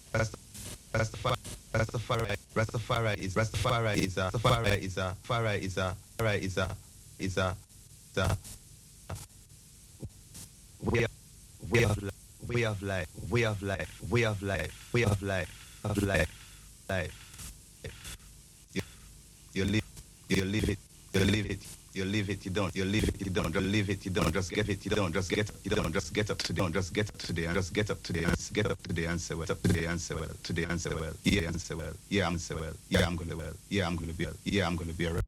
life. You live, you live it, you live it, you live it, you don't, you live it, you don't, you live it, you don't, just get it, you don't, just get, you don't, just get up today, just get up today, and just get up today, and get up today and say well, up today and say well, today and say well, yeah, and say well, yeah, I'm say well, yeah, I'm gonna well, yeah, I'm gonna be well, yeah, I'm gonna be a